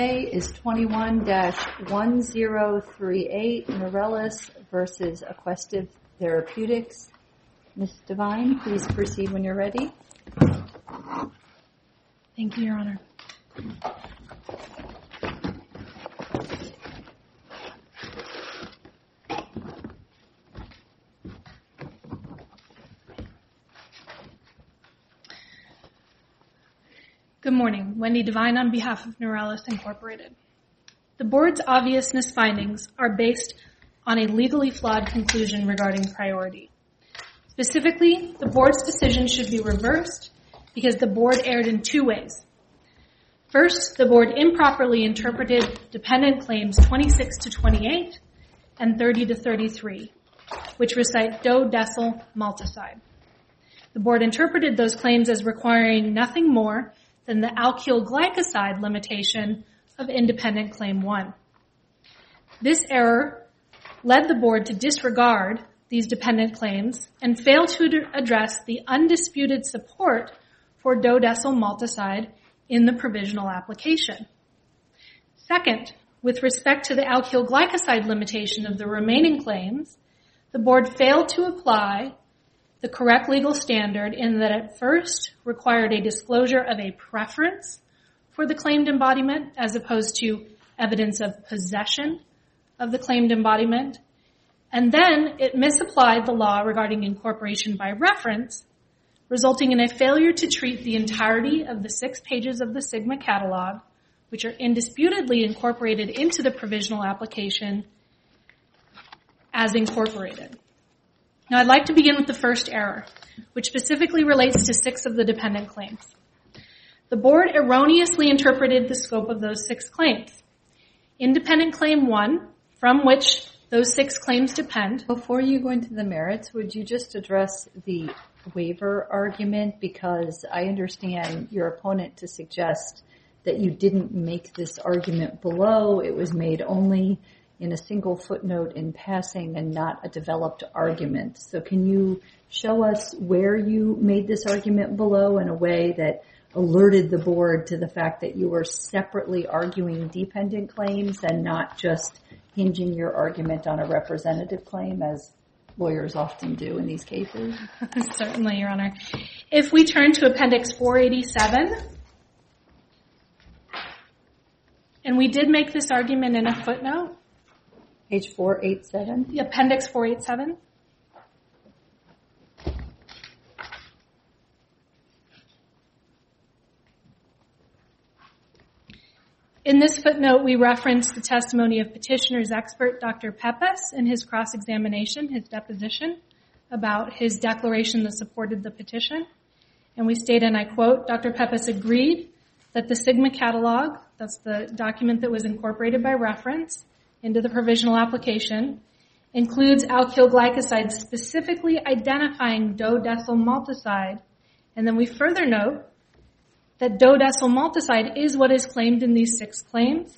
Is 21-1038 Norellis versus Aquestive Therapeutics. Ms. Devine, please proceed when you're ready. Thank you, Your Honor. Good morning. Wendy Devine on behalf of Norellis Incorporated. The board's obviousness findings are based on a legally flawed conclusion regarding priority. Specifically, the board's decision should be reversed because the board erred in two ways. First, the board improperly interpreted dependent claims 26 to 28 and 30 to 33, which recite do-decyl maltoside. The board interpreted those claims as requiring nothing more than the alkyl glycoside limitation of independent claim 1. This error led the board to disregard these dependent claims and fail to address the undisputed support for do-decyl maltoside in the provisional application. Second, with respect to the alkyl glycoside limitation of the remaining claims, the board failed to apply the correct legal standard in that it first required a disclosure of a preference for the claimed embodiment as opposed to evidence of possession of the claimed embodiment, and then it misapplied the law regarding incorporation by reference, resulting in a failure to treat the entirety of the 6 pages of the Sigma catalog, which are indisputably incorporated into the provisional application, as incorporated. Now, I'd like to begin with the first error, which specifically relates to 6 of the dependent claims. The board erroneously interpreted the scope of those 6 claims. Independent claim 1, from which those 6 claims depend. Before you go into the merits, would you just address the waiver argument? Because I understand your opponent to suggest that you didn't make this argument below. It was made only in a single footnote in passing and not a developed argument. So can you show us where you made this argument below in a way that alerted the board to the fact that you were separately arguing dependent claims and not just hinging your argument on a representative claim, as lawyers often do in these cases? Certainly, Your Honor. If we turn to Appendix 487, and we did make this argument in a footnote. Page 487? The Appendix 487. In this footnote, we reference the testimony of petitioner's expert, Dr. Pepes, in his cross-examination, his deposition, about his declaration that supported the petition. And we state, and I quote, Dr. Pepes agreed that the Sigma catalog, that's the document that was incorporated by reference into the provisional application, includes alkyl glycoside specifically identifying do-decyl maltoside. And then we further note that do-decyl maltoside is what is claimed in these 6 claims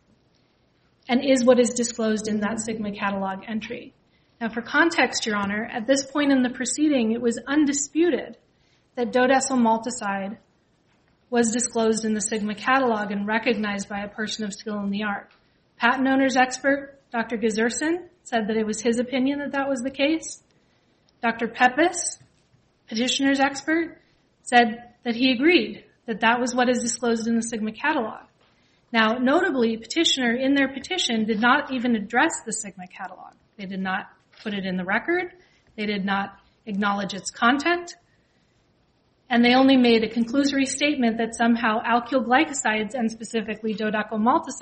and is what is disclosed in that Sigma catalog entry. Now, for context, Your Honor, at this point in the proceeding, it was undisputed that do-decyl maltoside was disclosed in the Sigma catalog and recognized by a person of skill in the art. Patent owner's expert, Dr. Gazurson, said that it was his opinion that that was the case. Dr. Pepes, petitioner's expert, said that he agreed that that was what is disclosed in the Sigma catalog. Now, notably, petitioner in their petition did not even address the Sigma catalog. They did not put it in the record. They did not acknowledge its content. And they only made a conclusory statement that somehow alkyl glycosides, and specifically do-decyl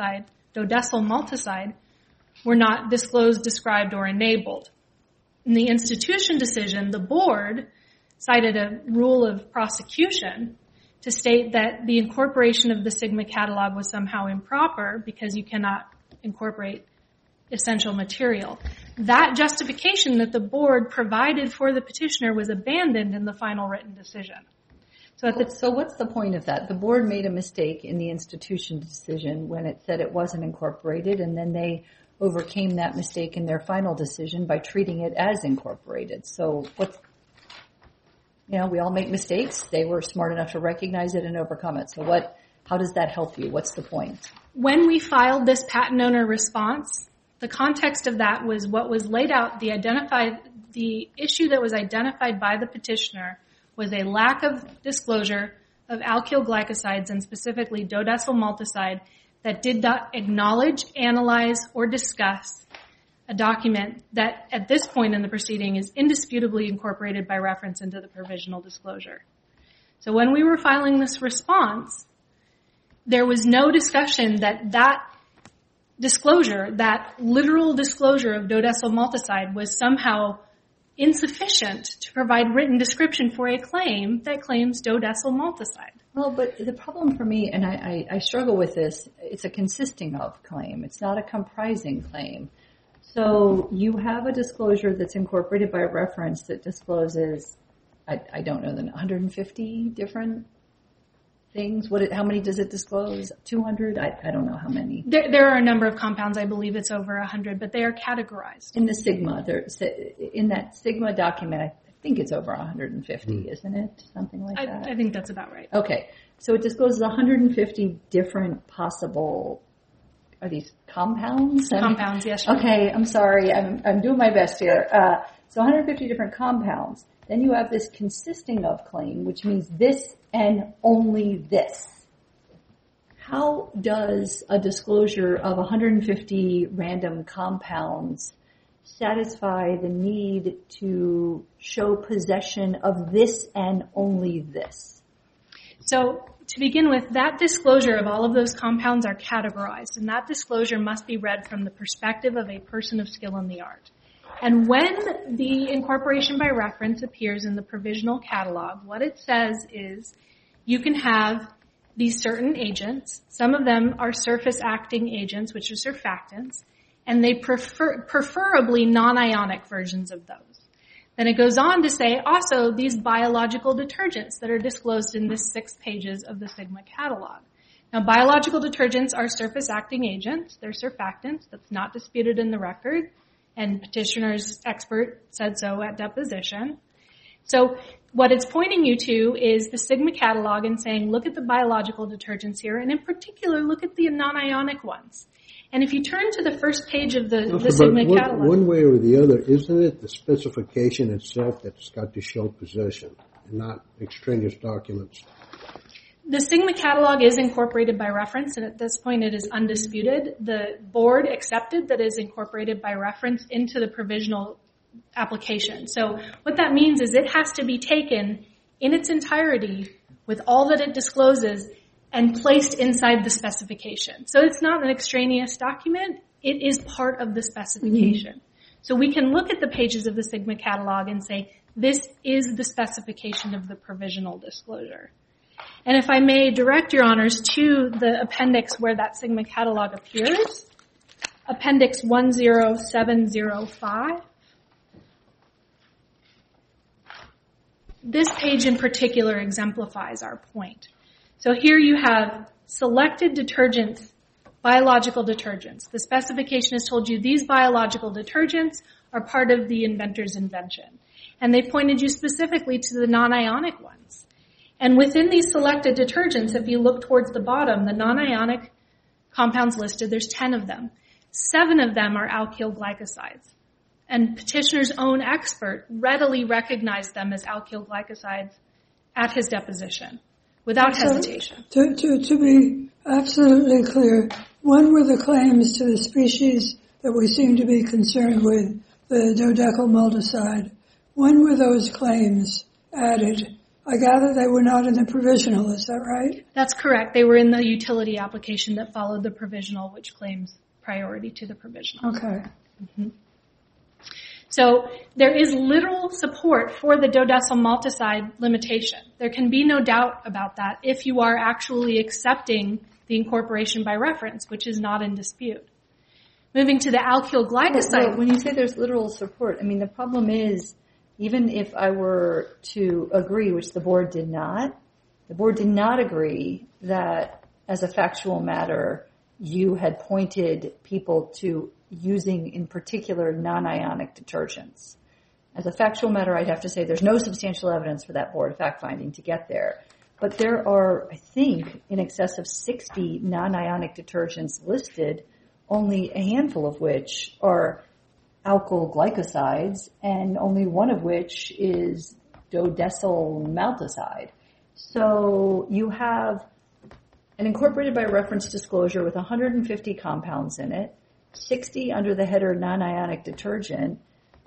maltoside, were not disclosed, described, or enabled. In the institution decision, the board cited a rule of prosecution to state that the incorporation of the Sigma catalog was somehow improper because you cannot incorporate essential material. That justification that the board provided for the petitioner was abandoned in the final written decision. So what's the point of that? The board made a mistake in the institution decision when it said it wasn't incorporated, and then they overcame that mistake in their final decision by treating it as incorporated. So we all make mistakes. They were smart enough to recognize it and overcome it. So How does that help you? What's the point? When we filed this patent owner response, the context of that was what was laid out, the issue that was identified by the petitioner was a lack of disclosure of alkyl glycosides and specifically dodecyl maltoside that did not acknowledge, analyze, or discuss a document that at this point in the proceeding is indisputably incorporated by reference into the provisional disclosure. So when we were filing this response, there was no discussion that disclosure, that literal disclosure of dodecyl maltoside was somehow insufficient to provide written description for a claim that claims dodecyl maltoside. Well, but the problem for me, and I struggle with this, it's a consisting of claim. It's not a comprising claim. So you have a disclosure that's incorporated by reference that discloses, I don't know, 150 different things. How many does it disclose? 200? I don't know how many. There are a number of compounds. I believe it's over 100, but they are categorized. In the Sigma, in that Sigma document, I think it's over 150, isn't it? Something like that? I think that's about right. Okay. So it discloses 150 different possible, are these compounds? Compounds, yes. Okay, I'm sorry. I'm doing my best here. So 150 different compounds. Then you have this consisting of claim, which means this and only this. How does a disclosure of 150 random compounds satisfy the need to show possession of this and only this? So to begin with, that disclosure of all of those compounds are categorized, and that disclosure must be read from the perspective of a person of skill in the art. And when the incorporation by reference appears in the provisional catalog, what it says is you can have these certain agents. Some of them are surface-acting agents, which are surfactants, and they preferably non-ionic versions of those. Then it goes on to say also these biological detergents that are disclosed in this 6 pages of the Sigma catalog. Now, biological detergents are surface-acting agents. They're surfactants. That's not disputed in the record, and petitioner's expert said so at deposition. So what it's pointing you to is the Sigma catalog and saying, look at the biological detergents here, and in particular, look at the non-ionic ones. And if you turn to the first page of the Sigma catalog... One way or the other, isn't it the specification itself that's got to show possession and not extraneous documents? The Sigma catalog is incorporated by reference, and at this point it is undisputed. The board accepted that it is incorporated by reference into the provisional application. So what that means is it has to be taken in its entirety with all that it discloses and placed inside the specification. So it's not an extraneous document. It is part of the specification. Mm-hmm. So we can look at the pages of the Sigma catalog and say, this is the specification of the provisional disclosure. And if I may direct your honors to the appendix where that Sigma catalog appears, appendix 10705. This page in particular exemplifies our point. So here you have selected detergents, biological detergents. The specification has told you these biological detergents are part of the inventor's invention. And they pointed you specifically to the non-ionic ones. And within these selected detergents, if you look towards the bottom, the non-ionic compounds listed, there's 10 of them. 7 of them are alkyl glycosides. And petitioner's own expert readily recognized them as alkyl glycosides at his deposition, without hesitation. To be absolutely clear, when were the claims to the species that we seem to be concerned with, the dodecyl maltoside? When were those claims added? I gather they were not in the provisional, is that right? That's correct. They were in the utility application that followed the provisional, which claims priority to the provisional. Okay. Mm-hmm. So there is literal support for the dodecyl maltoside limitation. There can be no doubt about that if you are actually accepting the incorporation by reference, which is not in dispute. Moving to the alkyl glycoside. Well, when you say there's literal support, I mean, the problem is, even if I were to agree, which the board did not agree that as a factual matter, you had pointed people to using, in particular, non-ionic detergents. As a factual matter, I'd have to say there's no substantial evidence for that board fact-finding to get there. but there are, I think, in excess of 60 non-ionic detergents listed, only a handful of which are alkyl glycosides, and only one of which is dodecyl maltoside. So you have an incorporated by reference disclosure with 150 compounds in it, 60 under the header non-ionic detergent.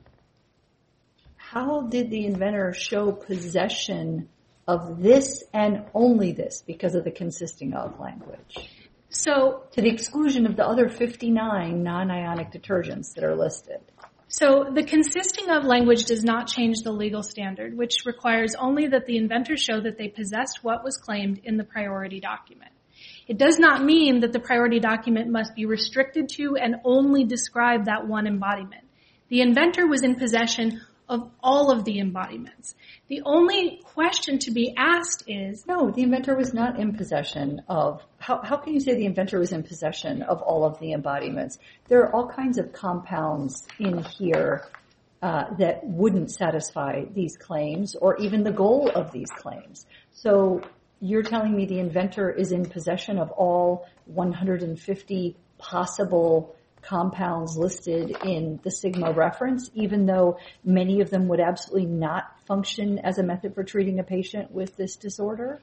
How did the inventor show possession of this and only this because of the consisting of language? So, to the exclusion of the other 59 non-ionic detergents that are listed. So the consisting of language does not change the legal standard, which requires only that the inventor show that they possessed what was claimed in the priority document. It does not mean that the priority document must be restricted to and only describe that one embodiment. The inventor was in possession of all of the embodiments. The only question to be asked is... No, the inventor was not in possession of... How can you say the inventor was in possession of all of the embodiments? There are all kinds of compounds in here that wouldn't satisfy these claims or even the goal of these claims. So you're telling me the inventor is in possession of all 150 possible compounds listed in the Sigma reference, even though many of them would absolutely not function as a method for treating a patient with this disorder?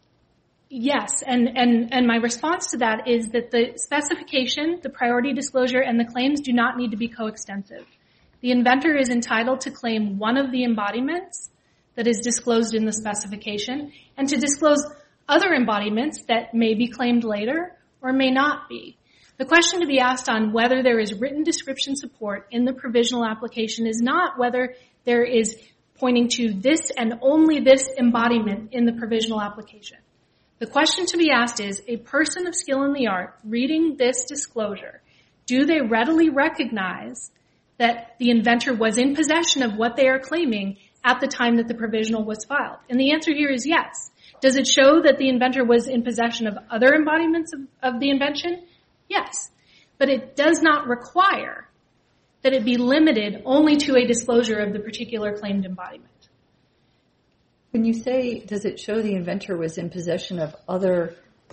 Yes, and my response to that is that the specification, the priority disclosure, and the claims do not need to be coextensive. The inventor is entitled to claim one of the embodiments that is disclosed in the specification and to disclose other embodiments that may be claimed later or may not be. The question to be asked on whether there is written description support in the provisional application is not whether there is pointing to this and only this embodiment in the provisional application. The question to be asked is, a person of skill in the art reading this disclosure, do they readily recognize that the inventor was in possession of what they are claiming at the time that the provisional was filed? And the answer here is yes. Does it show that the inventor was in possession of other embodiments of the invention? Yes, but it does not require that it be limited only to a disclosure of the particular claimed embodiment. When you say, does it show the inventor was in possession of other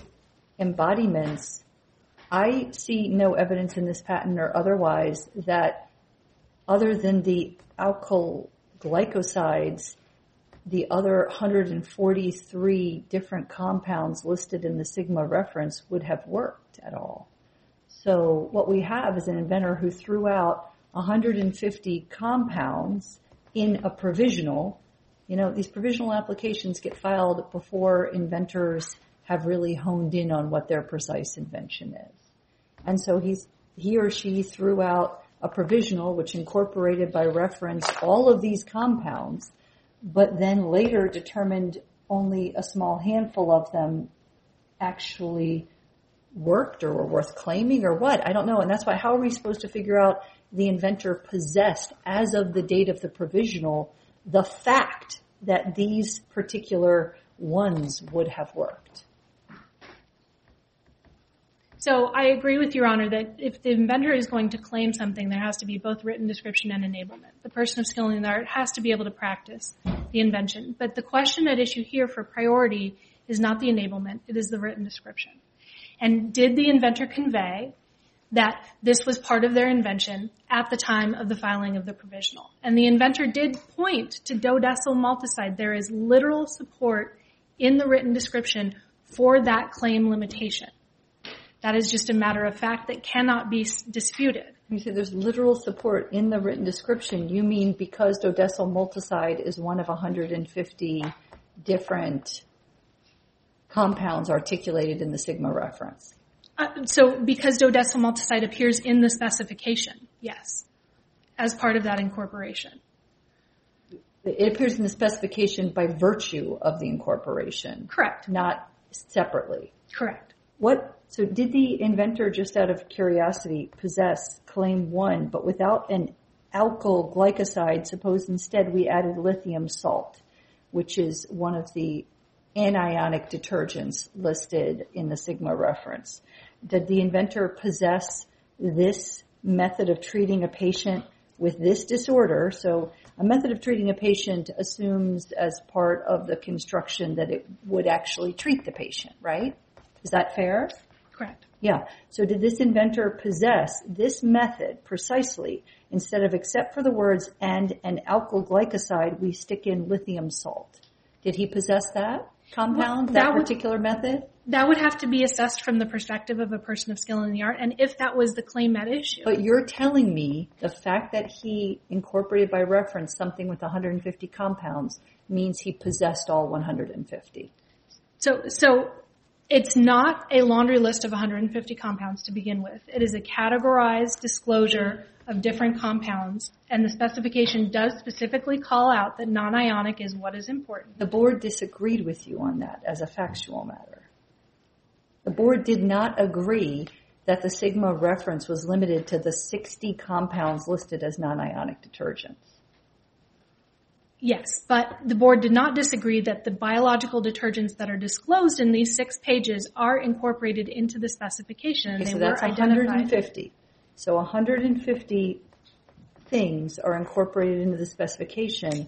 embodiments, I see no evidence in this patent or otherwise that other than the alkyl glycosides, the other 143 different compounds listed in the Sigma reference would have worked at all. So what we have is an inventor who threw out 150 compounds in a provisional. You know, these provisional applications get filed before inventors have really honed in on what their precise invention is. And so he or she threw out a provisional which incorporated by reference all of these compounds, but then later determined only a small handful of them actually worked or were worth claiming or what? I don't know. And that's why, how are we supposed to figure out the inventor possessed as of the date of the provisional the fact that these particular ones would have worked? So I agree with Your Honor that if the inventor is going to claim something, there has to be both written description and enablement. The person of skill in the art has to be able to practice the invention. But the question at issue here for priority is not the enablement, it is the written description. And did the inventor convey that this was part of their invention at the time of the filing of the provisional? And the inventor did point to dodecyl maltoside. There is literal support in the written description for that claim limitation. That is just a matter of fact that cannot be disputed. You say there's literal support in the written description. You mean because dodecyl maltoside is one of 150 different compounds articulated in the Sigma reference? So because dodecyl maltoside appears in the specification, yes, as part of that incorporation. It appears in the specification by virtue of the incorporation. Correct. Not separately. Correct. So did the inventor, just out of curiosity, possess claim 1, but without an alkyl glycoside? Suppose instead we added lithium salt, which is one of the anionic detergents listed in the Sigma reference. Did the inventor possess this method of treating a patient with this disorder? So a method of treating a patient assumes as part of the construction that it would actually treat the patient, right? Is that fair? Correct. Yeah. So did this inventor possess this method precisely instead of, except for the words and an alkyl glycoside, we stick in lithium salt? Did he possess that compound, that particular method? That would have to be assessed from the perspective of a person of skill in the art, and if that was the claim at issue. But you're telling me the fact that he incorporated by reference something with 150 compounds means he possessed all 150. So it's not a laundry list of 150 compounds to begin with. It is a categorized disclosure of different compounds, and the specification does specifically call out that non-ionic is what is important. The board disagreed with you on that as a factual matter. The board did not agree that the Sigma reference was limited to the 60 compounds listed as non-ionic detergents. Yes, but the board did not disagree that the biological detergents that are disclosed in these 6 pages are incorporated into the specification. Okay, they so were that's identified. 150. So 150 things are incorporated into the specification,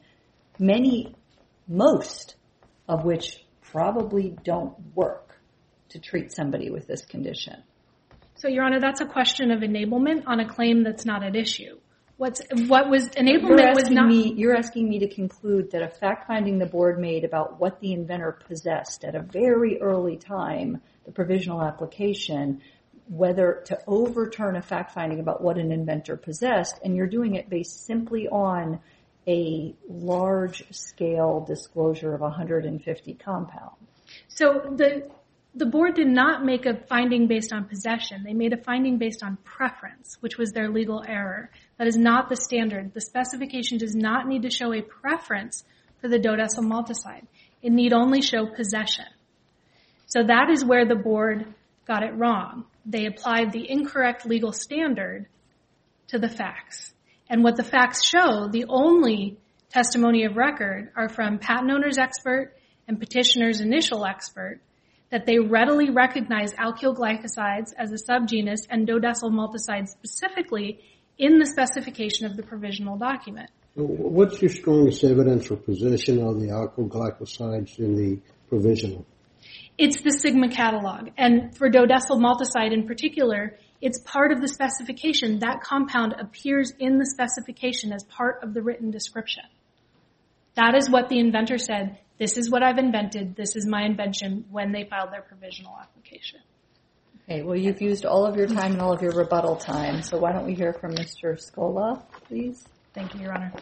most of which probably don't work to treat somebody with this condition. So, Your Honor, that's a question of enablement on a claim that's not at issue. What was enablement was not... You're asking me to conclude that a fact-finding the board made about what the inventor possessed at a very early time, the provisional application, whether to overturn a fact-finding about what an inventor possessed, and you're doing it based simply on a large-scale disclosure of 150 compounds. So the board did not make a finding based on possession. They made a finding based on preference, which was their legal error. That is not the standard. The specification does not need to show a preference for the dodecyl maltoside. It need only show possession. So that is where the board got it wrong. They applied the incorrect legal standard to the facts. And what the facts show, the only testimony of record, are from patent owner's expert and petitioner's initial expert, that they readily recognize alkyl glycosides as a subgenus and dodecyl maltoside specifically in the specification of the provisional document. What's your strongest evidence for possession of the alkyl glycosides in the provisional? It's the Sigma catalog. And for dodecyl maltoside in particular, it's part of the specification. That compound appears in the specification as part of the written description. That is what the inventor said. This is what I've invented. This is my invention when they filed their provisional application. Okay, well, you've used all of your time and all of your rebuttal time, so why don't we hear from Mr. Scola, please? Thank you, Your Honor.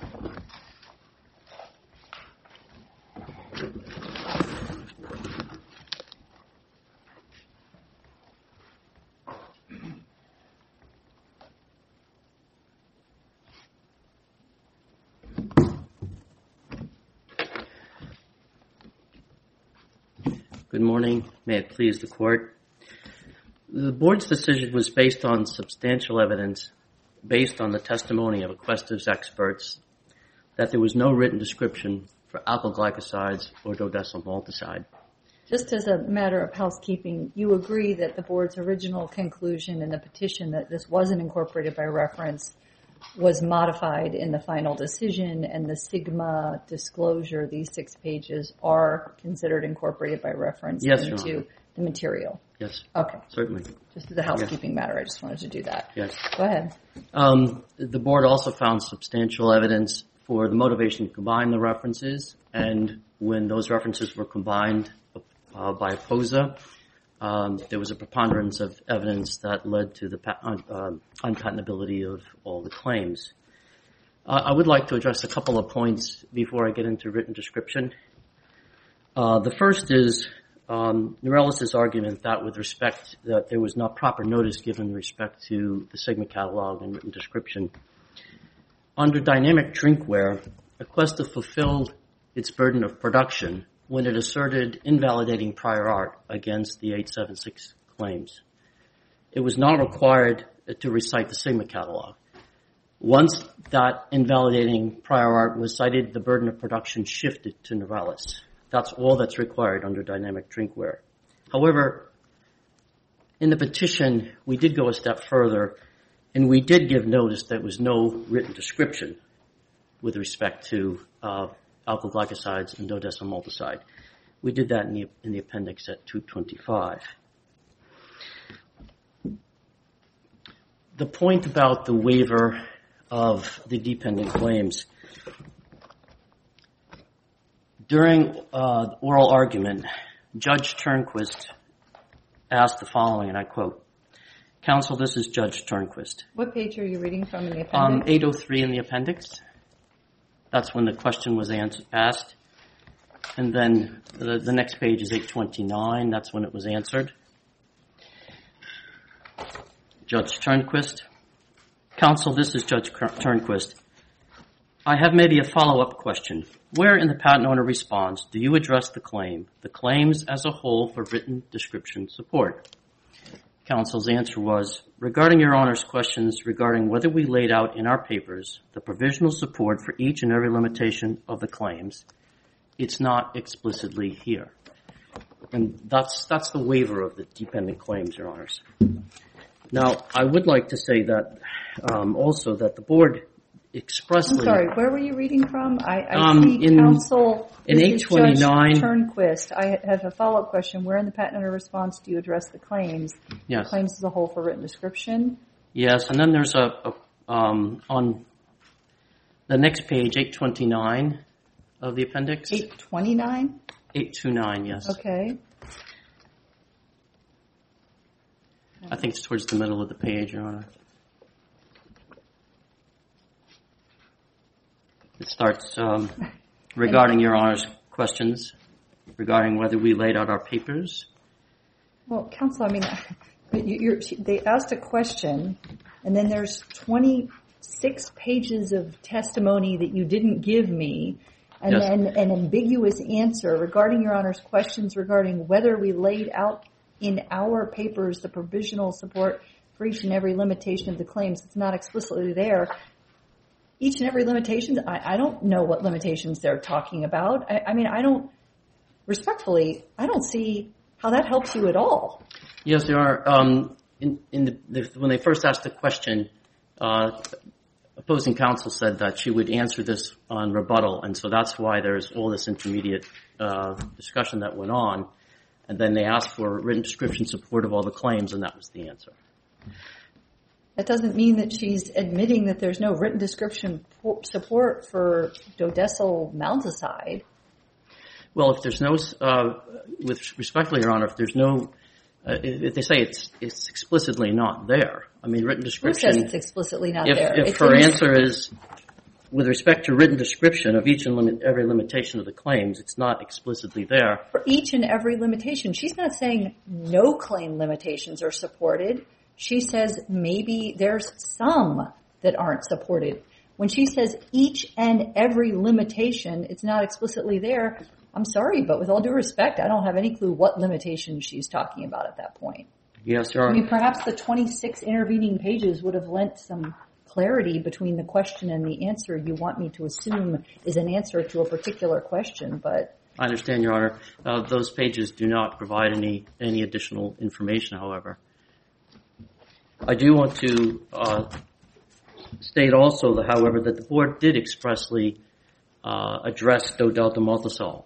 Good morning. May it please the court. The board's decision was based on substantial evidence, based on the testimony of Aquestiv's experts, that there was no written description for alkyl glycosides or dodecyl maltoside. Just as a matter of housekeeping, you agree that the board's original conclusion in the petition that this wasn't incorporated by reference was modified in the final decision, and the Sigma disclosure, these 6 pages, are considered incorporated by reference into the material? Yes. Okay. Certainly. Just as a housekeeping matter, I just wanted to do that. Yes. Go ahead. The board also found substantial evidence for the motivation to combine the references, and when those references were combined by POSA, there was a preponderance of evidence that led to the unpatentability of all the claims. I would like to address a couple of points before I get into written description. The first is Neurelis' argument that with respect that there was not proper notice given with respect to the Sigma catalog and written description. Under dynamic drinkware, Aquestiv fulfilled its burden of production when it asserted invalidating prior art against the 876 claims. It was not required to recite the Sigma catalog. Once that invalidating prior art was cited, the burden of production shifted to Neurelis. That's all that's required under dynamic drinkware. However, in the petition, we did go a step further, and we did give notice that there was no written description. with respect to alkyl glycosides and dodecyl maltoside. We did that in the appendix at 225. The point about the waiver of the dependent claims. During oral argument, Judge Turnquist asked the following, and I quote, "Counsel, this is Judge Turnquist." What page are you reading from in the appendix? 803 in the appendix. That's when the question was asked. And then the next page is 829. That's when it was answered. Judge Turnquist. "Counsel, this is Judge Turnquist. I have maybe a follow-up question. Where in the patent owner response do you address the claims as a whole for written description support?" Counsel's answer was, "Regarding Your Honor's questions regarding whether we laid out in our papers the provisional support for each and every limitation of the claims, it's not explicitly here." And that's the waiver of the dependent claims, Your Honors. Now, I would like to say that also that the board expressly... I'm sorry, where were you reading from? I see counsel... In 829... Judge Turnquist, I have a follow-up question. Where in the patent owner response do you address the claims? Yes. The claims as a whole for written description? Yes, and then there's on the next page, 829 of the appendix. 829? 829, yes. Okay. I think it's towards the middle of the page, Your Honor. It starts regarding Your Honor's questions regarding whether we laid out our papers. Well, counsel, I mean, they asked a question, and then there's 26 pages of testimony that you didn't give me, and Yes. then an ambiguous answer regarding Your Honor's questions regarding whether we laid out in our papers the provisional support for each and every limitation of the claims. It's not explicitly there. Each and every limitation, I don't know what limitations they're talking about. I mean, respectfully, I don't see how that helps you at all. Yes, there are. When they first asked the question, opposing counsel said that she would answer this on rebuttal, and so that's why there's all this intermediate discussion that went on. And then they asked for written description support of all the claims, and that was the answer. That doesn't mean that she's admitting that there's no written description support for dodecyl maltoside. Well, if there's no, with respectfully, Your Honor, if there's no, if they say it's explicitly not there, I mean, written description. Who says it's explicitly not there? If her answer is, with respect to written description of each and every limitation of the claims, it's not explicitly there. For each and every limitation. She's not saying no claim limitations are supported. She says maybe there's some that aren't supported. When she says each and every limitation, it's not explicitly there. I'm sorry, but with all due respect, I don't have any clue what limitation she's talking about at that point. Yes, Your Honor. I mean, perhaps the 26 intervening pages would have lent some clarity between the question and the answer you want me to assume is an answer to a particular question, but... I understand, Your Honor. Those pages do not provide any additional information, however. I do want to state also, however, that the board did expressly address do-delta maltosol.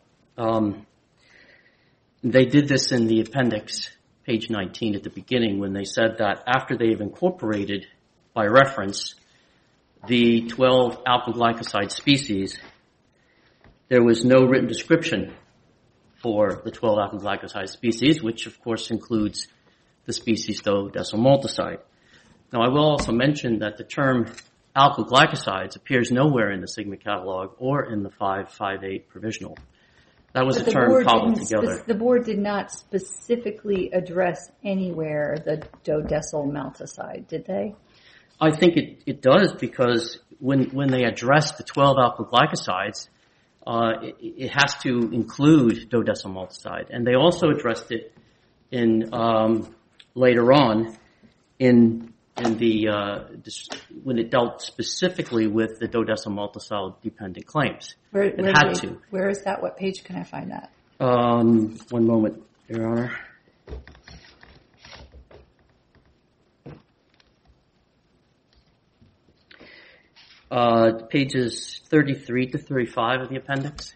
They did this in the appendix, page 19 at the beginning, when they said that after they've incorporated, by reference, the 12 alpha glycoside species, there was no written description for the 12 alpha glycoside species, which of course includes the species dodecyl maltoside. Now, I will also mention that the term alkyl glycosides appears nowhere in the Sigma catalog or in the 558 provisional. That was a term cobbled together. The board did not specifically address anywhere the dodecyl maltoside, did they? I think it does, because when they address the 12 alkyl glycosides, it has to include dodecyl maltoside, and they also addressed it in later on in the when it dealt specifically with the dodecyl maltoside dependent claims. It had to. Where is that? What page can I find that? One moment, Your Honor. Pages 33 to 35 of the appendix.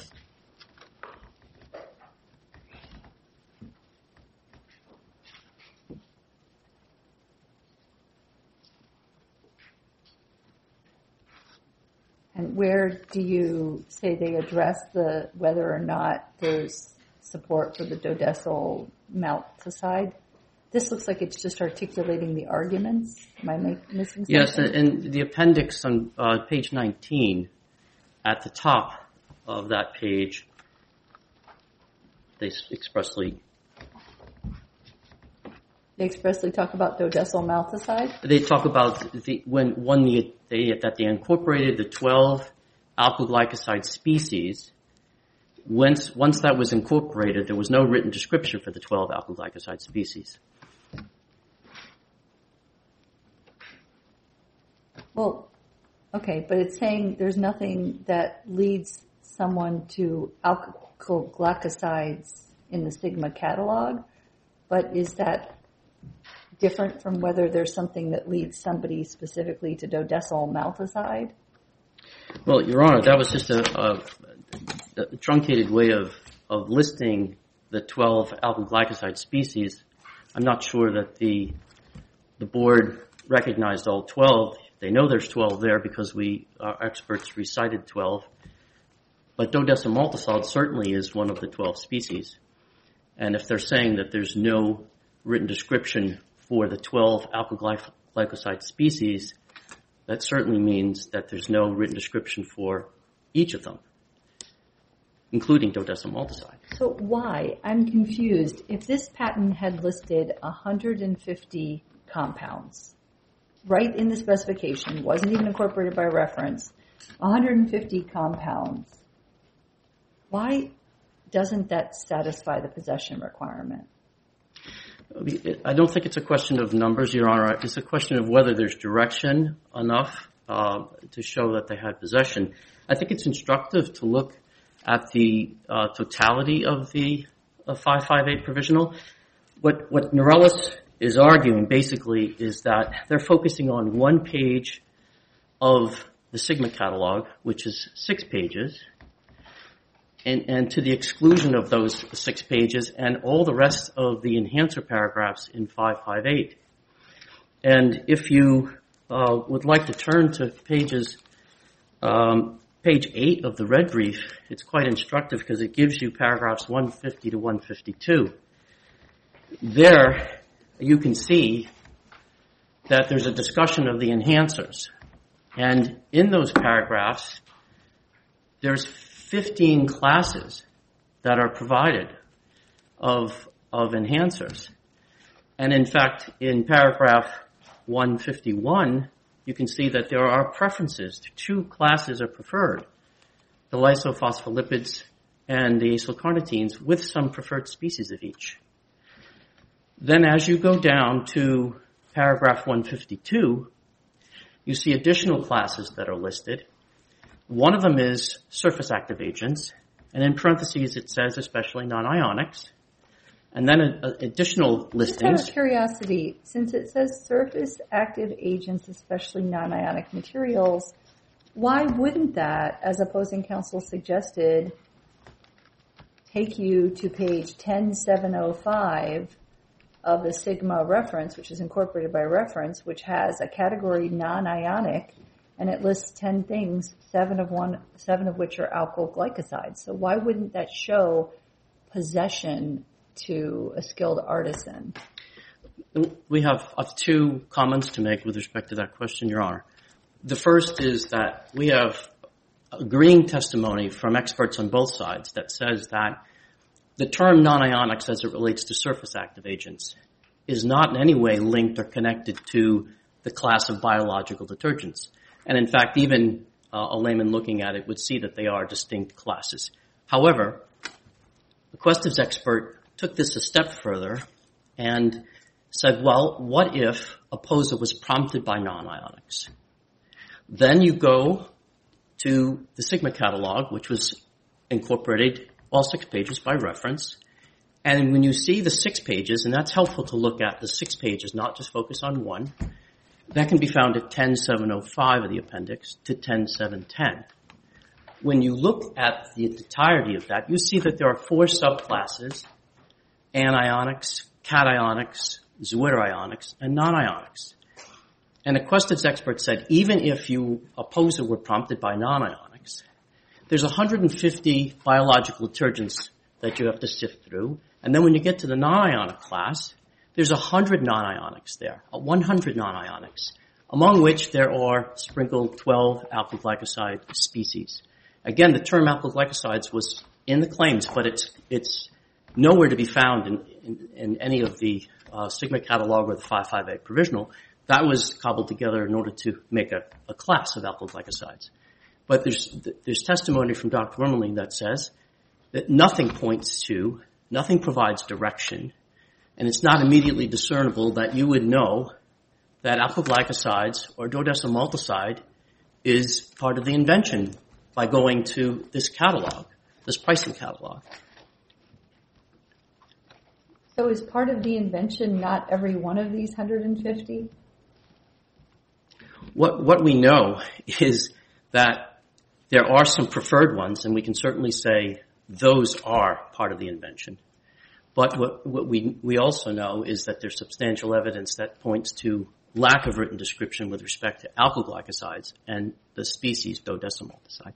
And where do you say they address whether or not there's support for the dodecile malticide? This looks like it's just articulating the arguments. Am I missing something? Yes, in the appendix on page 19, at the top of that page, they expressly talk about dodecile malticide? They talk about that they incorporated the 12 alkyl glycoside species. Once that was incorporated, there was no written description for the 12 alkyl glycoside species. Well, okay, but it's saying there's nothing that leads someone to alkyl glycosides in the Sigma catalog, but is that different from whether there's something that leads somebody specifically to dodecile malticide? Well, Your Honor, that was just a truncated way of listing the 12 alkyl glycoside species. I'm not sure that the board recognized all 12. They know there's 12 there because our experts recited 12. But dodecile maltoside certainly is one of the 12 species. And if they're saying that there's no written description for the 12 alkyl glycoside species, that certainly means that there's no written description for each of them, including dodecile maltoside. So why? I'm confused. If this patent had listed 150 compounds, right in the specification, wasn't even incorporated by reference, 150 compounds, why doesn't that satisfy the possession requirement? I don't think it's a question of numbers, Your Honor. It's a question of whether there's direction enough to show that they had possession. I think it's instructive to look at the totality of the 558 provisional. What Norellis is arguing basically is that they're focusing on one page of the Sigma catalog, which is 6 pages, and to the exclusion of those 6 pages and all the rest of the enhancer paragraphs in 558. And if you would like to turn to page 8 of the red brief, it's quite instructive because it gives you paragraphs 150 to 152. There, you can see that there's a discussion of the enhancers. And in those paragraphs, there's 15 classes that are provided of enhancers. And in fact, in paragraph 151, you can see that there are preferences. 2 classes are preferred, the lysophospholipids and the acylcarnitines, with some preferred species of each. Then as you go down to paragraph 152, you see additional classes that are listed. One of them is surface active agents, and in parentheses it says especially non-ionics. And then additional listings. Just out of curiosity, since it says surface active agents, especially non-ionic materials, why wouldn't that, as opposing counsel suggested, take you to page 10705 of the Sigma reference, which is incorporated by reference, which has a category non-ionic, and it lists 10 things, 7 of which are alkyl glycosides. So why wouldn't that show possession to a skilled artisan? We have 2 comments to make with respect to that question, Your Honor. The first is that we have agreeing testimony from experts on both sides that says that the term non-ionics as it relates to surface active agents is not in any way linked or connected to the class of biological detergents. And in fact, even a layman looking at it would see that they are distinct classes. However, Aquestive's expert took this a step further and said, well, what if a POSA was prompted by non-ionics? Then you go to the Sigma catalog, which was incorporated all 6 pages by reference. And when you see the 6 pages, and that's helpful to look at the 6 pages, not just focus on one, That can be found at 10705 of the appendix to 10710. When you look at the entirety of that, you see that there are 4 subclasses: anionics, cationics, zwitterionics, and non-ionics. And Aquesteve's expert said even if a poser were prompted by non-ionics, there's 150 biological detergents that you have to sift through. And then when you get to the non-ionic class, there's 100 non-ionics there, 100 non-ionics, among which there are sprinkled 12 alkyl glycoside species. Again, the term alkyl glycosides was in the claims, but it's nowhere to be found in any of the Sigma catalog or the 558 provisional. That was cobbled together in order to make a class of alkyl glycosides. But there's testimony from Dr. Wormerling that says that nothing provides direction, and it's not immediately discernible that you would know that alkyl glycosides or dodecylmaltoside is part of the invention by going to this catalog, this pricing catalog. So is part of the invention not every one of these 150? What we know is that there are some preferred ones, and we can certainly say those are part of the invention. But what we also know is that there's substantial evidence that points to lack of written description with respect to alkyl glycosides and the species dodecylmaltoside.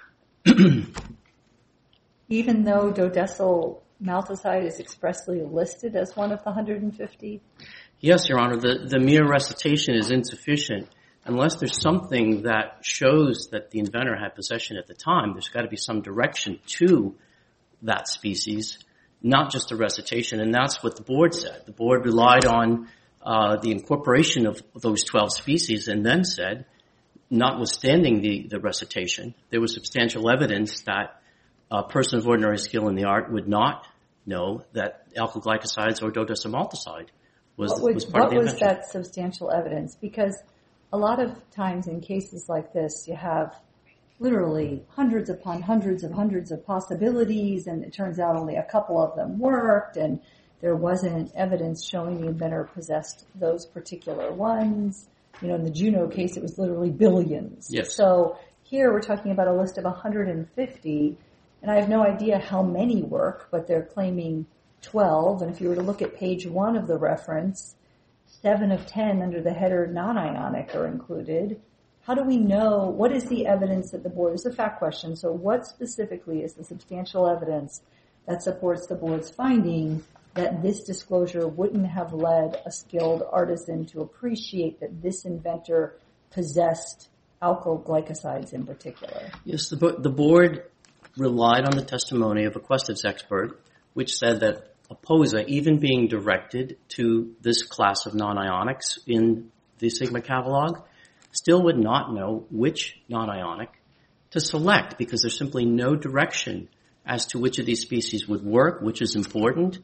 Even though dodecylmaltoside is expressly listed as one of the 150? Yes, Your Honor. The mere recitation is insufficient. Unless there's something that shows that the inventor had possession at the time, there's got to be some direction to that species, not just a recitation, and that's what the board said. The board relied on the incorporation of those 12 species and then said, notwithstanding the recitation, there was substantial evidence that a person of ordinary skill in the art would not know that alkyl glycosides or dodecylmaltoside was part of the invention. What was that substantial evidence? Because a lot of times in cases like this, you have literally hundreds upon hundreds of possibilities, and it turns out only a couple of them worked, and there wasn't evidence showing the inventor possessed those particular ones. You know, in the Juno case, it was literally billions. Yes. So here we're talking about a list of 150, and I have no idea how many work, but they're claiming 12, and if you were to look at page 1 of the reference, 7 of 10 under the header non-ionic are included. How do we know, what is the evidence that the board, it's a fact question, so what specifically is the substantial evidence that supports the board's finding that this disclosure wouldn't have led a skilled artisan to appreciate that this inventor possessed alkyl glycosides in particular? Yes, the board relied on the testimony of Aquesteve's expert, which said that a POSA, even being directed to this class of non-ionics in the Sigma catalog, still would not know which non-ionic to select because there's simply no direction as to which of these species would work, which is important.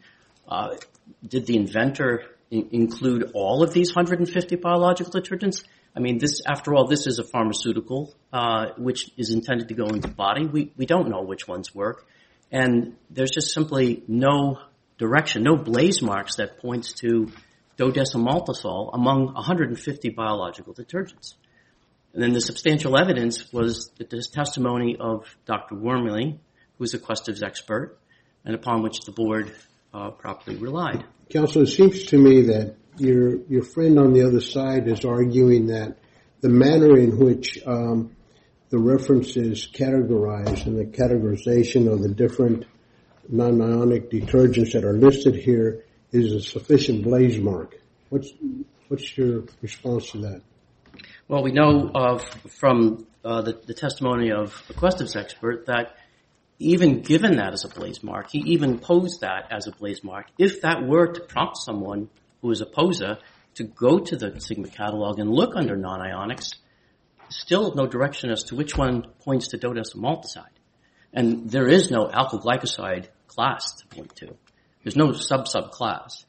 Did the inventor include all of these 150 biological detergents? I mean, after all, this is a pharmaceutical which is intended to go into the body. We don't know which ones work. And there's just simply no direction, no blaze marks that points to dodecylmaltosol among 150 biological detergents. And then the substantial evidence was the testimony of Dr. Wormerling, who is Aquesteve's expert, and upon which the board properly relied. Counsel, it seems to me that your friend on the other side is arguing that the manner in which the reference is categorized and the categorization of the different non-ionic detergents that are listed here is a sufficient blaze mark. What's your response to that? Well, we know from the testimony of Aquesteve's expert that even given that as a blaze mark, he even posed that as a blaze mark. If that were to prompt someone who is a POSA to go to the Sigma catalog and look under non-ionics, still no direction as to which one points to dodecylmaltoside. And there is no alkyl glycoside class to point to. There's no sub-class.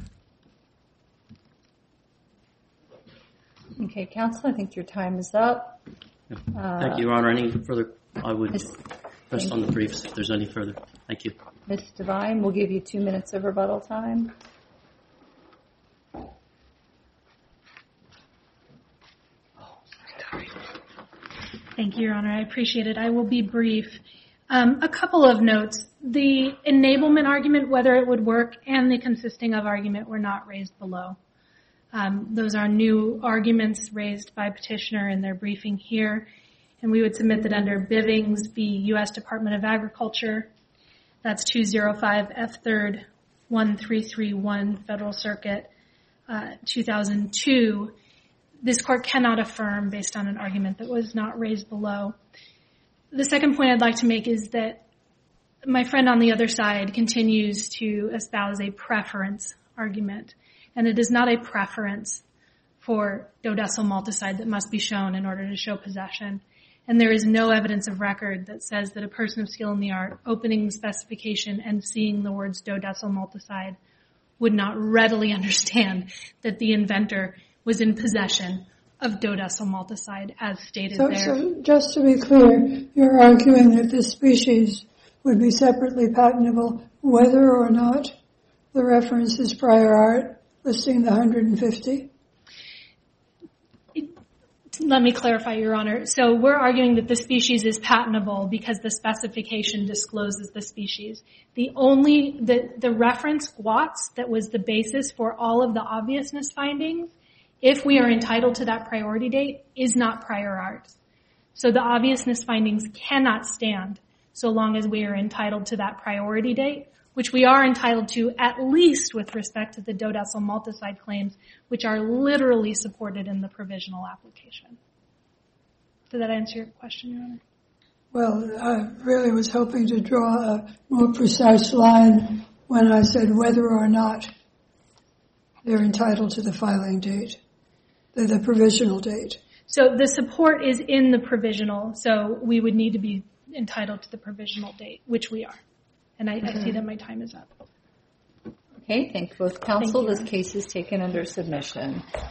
Okay, counsel, I think your time is up. Thank you, Your Honor. Any further? I would rest on the briefs if there's any further. Thank you. Ms. Devine, we'll give you 2 minutes of rebuttal time. Thank you, Your Honor. I appreciate it. I will be brief. A couple of notes. The enablement argument, whether it would work, and the consisting of argument were not raised below. Those are new arguments raised by petitioner in their briefing here, and we would submit that under Bivings v. U.S. Department of Agriculture, that's 205 F3rd 1331 Federal Circuit, 2002, this court cannot affirm based on an argument that was not raised below. The second point I'd like to make is that my friend on the other side continues to espouse a preference argument, and it is not a preference for dodecyl maltoside that must be shown in order to show possession. And there is no evidence of record that says that a person of skill in the art opening the specification and seeing the words dodecyl maltoside would not readily understand that the inventor was in possession of dodecyl maltoside as stated there. So just to be clear, you're arguing that this species would be separately patentable whether or not the reference is prior art listing the 150? Let me clarify, Your Honor. So we're arguing that the species is patentable because the specification discloses the species. The reference GWATS that was the basis for all of the obviousness findings, if we are entitled to that priority date, is not prior art. So the obviousness findings cannot stand so long as we are entitled to that priority date, which we are entitled to at least with respect to the dodecyl maltoside claims, which are literally supported in the provisional application. Did that answer your question, Your Honor? Well, I really was hoping to draw a more precise line when I said whether or not they're entitled to the filing date, the provisional date. So the support is in the provisional, so we would need to be entitled to the provisional date, which we are. And I see that my time is up. Okay, thank both counsel. Thank you. This case is taken under submission.